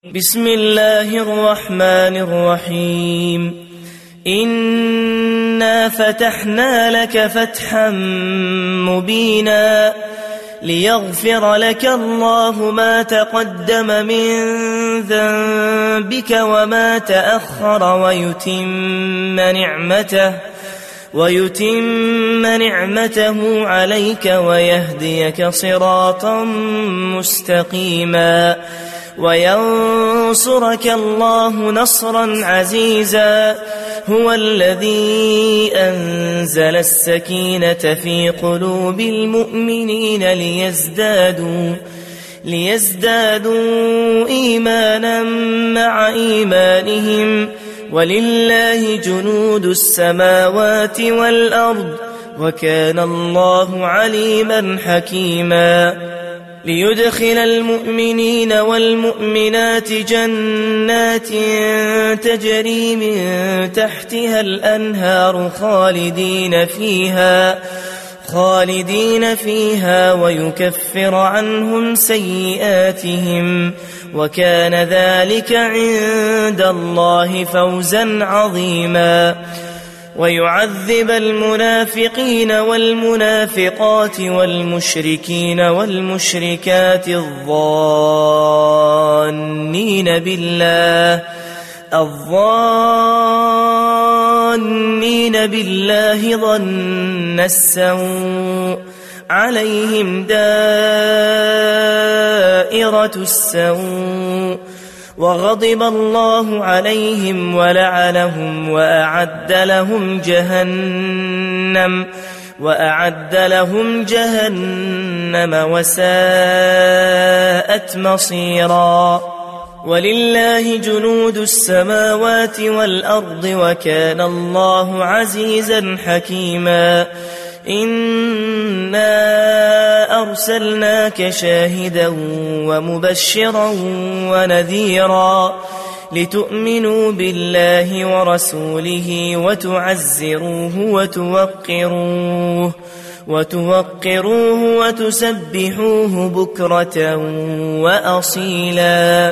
بسم الله الرحمن الرحيم. إنا فتحنا لك فتحا مبينا ليغفر لك الله ما تقدم من ذنبك وما تأخر ويتم نعمته عليك ويهديك صراطا مستقيما وينصرك الله نصرا عزيزا. هو الذي أنزل السكينة في قلوب المؤمنين ليزدادوا إيمانا مع إيمانهم ولله جنود السماوات والأرض وكان الله عليما حكيما. ليدخل المؤمنين والمؤمنات جنات تجري من تحتها الأنهار خالدين فيها ويكفر عنهم سيئاتهم وكان ذلك عند الله فوزا عظيما. ويعذب المنافقين والمنافقات والمشركين والمشركات الظانين بالله ظن السوء عليهم دائرة السوء وغضب الله عليهم ولعنهم وأعد لهم جهنم وساءت مصيرا. ولله جنود السماوات والأرض وكان الله عزيزا حكيما. إنا أرسلناك شاهدا ومبشرا ونذيرا لتؤمنوا بالله ورسوله وتوقروه وتسبحوه بكرة وأصيلا.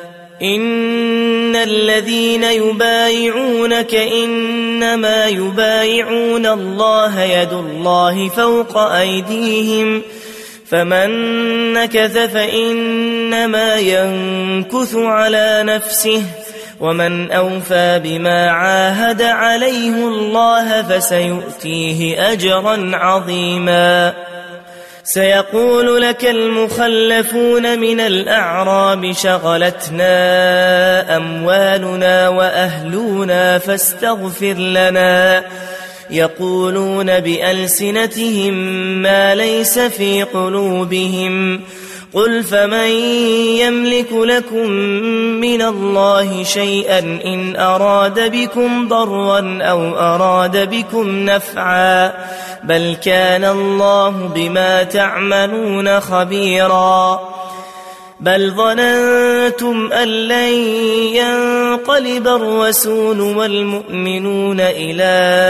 إن الذين يبايعونك إنما يبايعون الله يد الله فوق أيديهم فمن نكث فإنما ينكث على نفسه ومن أوفى بما عاهد عليه الله فسيؤتيه أجرا عظيما. سيقول لك المخلفون من الأعراب شغلتنا أموالنا وأهلنا فاستغفر لنا يقولون بألسنتهم ما ليس في قلوبهم قل فمن يملك لكم من الله شيئا إن أراد بكم ضرا أو أراد بكم نفعا بل كان الله بما تعملون خبيرا. بل ظننتم أن لن ينقلب الرسول والمؤمنون إلى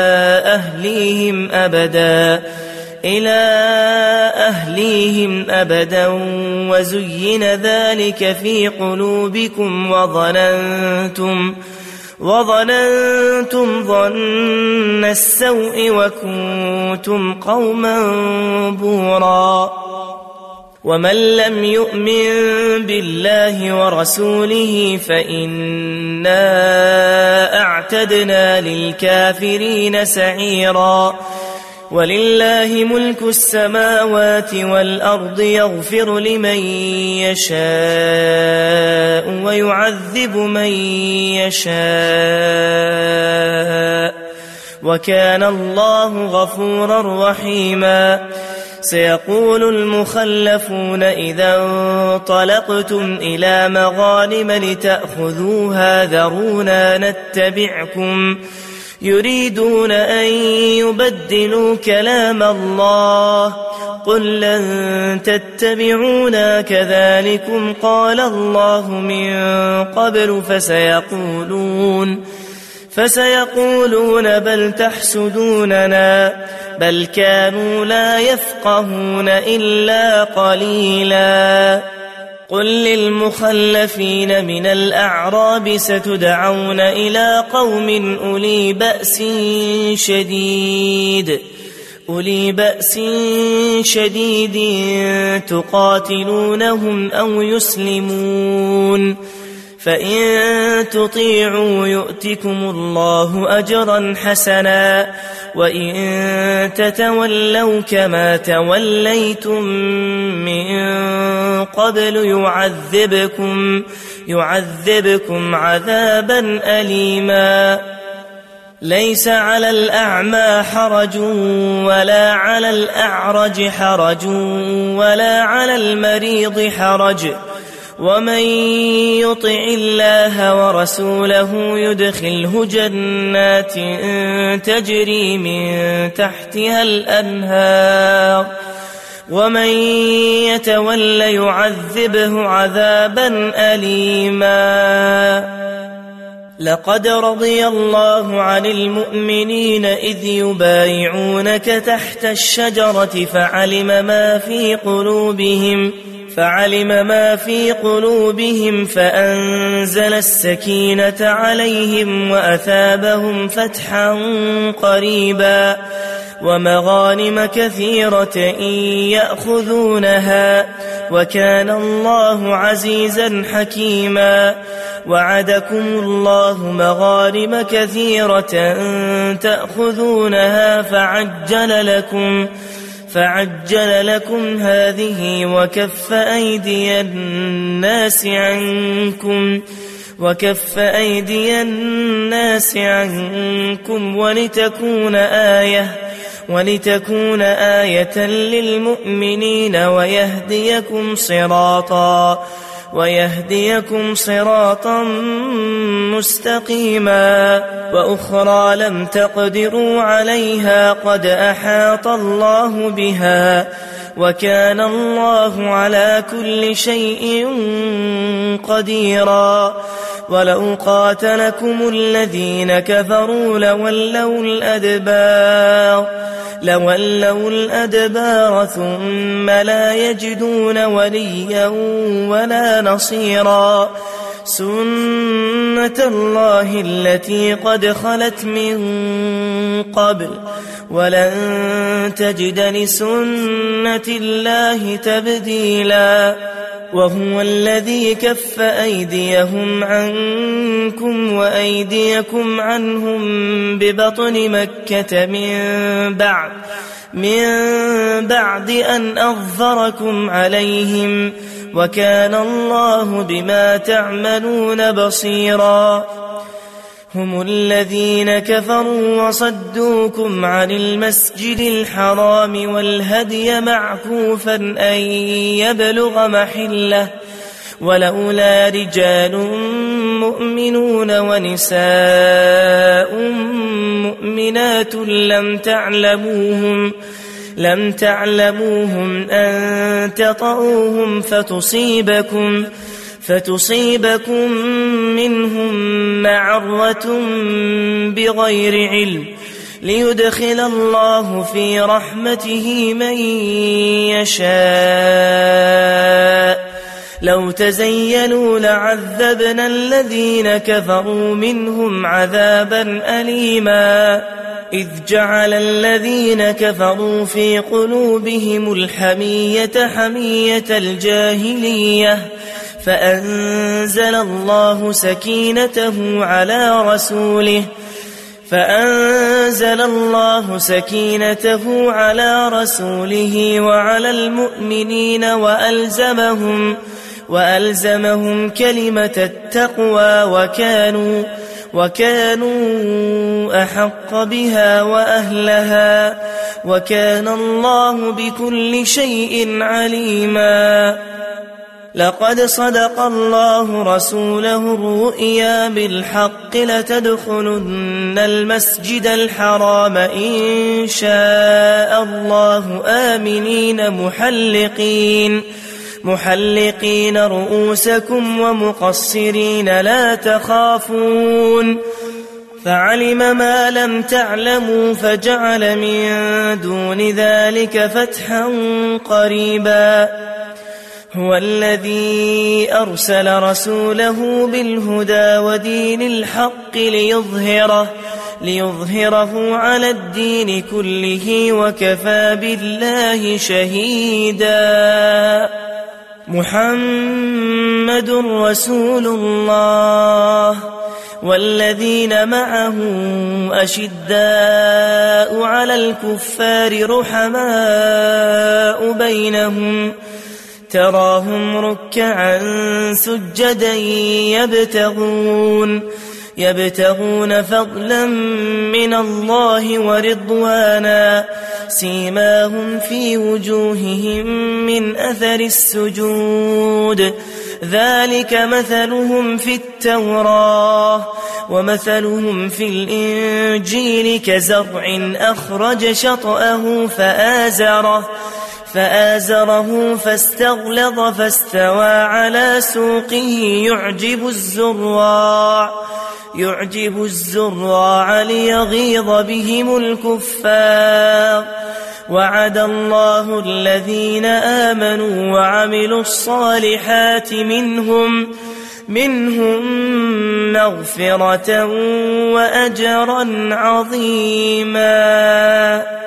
أهليهم أبدا وزين ذلك في قلوبكم وظننتم ظن السوء وكنتم قوما بورا. ومن لم يؤمن بالله ورسوله فإنا أعتدنا للكافرين سعيرا. ولله ملك السماوات والأرض يغفر لمن يشاء ويعذب من يشاء وكان الله غفورا رحيما. سيقول المخلفون إذا انطلقتم إلى مغانم لتأخذوها ذرونا نتبعكم يريدون أن يبدلوا كلام الله قل لن تتبعونا كذلكم قال الله من قبل فسيقولون بل تحسدوننا بل كانوا لا يفقهون إلا قليلا. قل للمخلفين من الأعراب ستدعون إلى قوم أولي بأس شديد تقاتلونهم أو يسلمون، فإن تطيعوا يؤتكم الله أجرا حسنا، وإن تتولوا كما توليتم من قبل يعذبكم عذابا أليما. ليس على الأعمى حرج ولا على الأعرج حرج ولا على المريض حرج، ومن يطع الله ورسوله يدخله جنات تجري من تحتها الأنهار، ومن يتول يعذبه عذابا أليما. لقد رضي الله عن المؤمنين إذ يبايعونك تحت الشجرة فعلم ما في قلوبهم فأنزل السكينة عليهم وأثابهم فتحا قريبا ومغانم كثيرة يأخذونها، وكان الله عزيزا حكيما. وعدكم الله مغانم كثيرة تأخذونها فعجل لكم هذه وكف أيدي الناس عنكم ولتكون آية للمؤمنين ويهديكم صراطا مستقيما. وأخرى لم تقدروا عليها قد أحاط الله بها، وكان الله على كل شيء قديرا. ولو قاتلكم الذين كفروا لولوا الأدبار ثم لا يجدون وليا ولا نصيرا. سنة الله التي قد خلت من قبل ولن تجد لسنة الله تبديلا. وهو الذي كف أيديهم عنكم وأيديكم عنهم ببطن مكة من بعد أن أظفركم عليهم، وكان الله بما تعملون بصيرا. هم الذين كفروا وصدوكم عن المسجد الحرام والهدي معكوفا أن يبلغ محله، ولولا رجال مؤمنون ونساء مؤمنات لم تعلموهم أن تطؤوهم فتصيبكم منهم معرة بغير علم، ليدخل الله في رحمته من يشاء. لو تزيلوا لعذبنا الذين كفروا منهم عذابا أليما. إذ جعل الذين كفروا في قلوبهم الحمية حمية الجاهلية، فأنزل الله سكينته على رسوله وعلى المؤمنين وألزمهم كلمة التقوى وكانوا أحق بها وأهلها، وكان الله بكل شيء عليما. لقد صدق الله رسوله الرؤيا بالحق لتدخلن المسجد الحرام إن شاء الله آمنين محلقين رؤوسكم ومقصرين لا تخافون، فعلم ما لم تعلموا فجعل من دون ذلك فتحا قريبا. هو الذي أرسل رسوله بالهدى ودين الحق ليظهره على الدين كله وكفى بالله شهيدا. محمد رسول الله والذين معه أشداء على الكفار رحماء بينهم تراهم ركعا سجدا يبتغون فضلا من الله ورضوانا سيماهم في وجوههم من أثر السجود ذلك مثلهم في التوراة ومثلهم في الإنجيل كزرع أخرج شطأه فآزره فاستغلظ فاستوى على سوقه يعجب الزراع ليغيظ بهم الكفار. وعد الله الذين آمنوا وعملوا الصالحات منهم مغفرة وأجرا عظيما.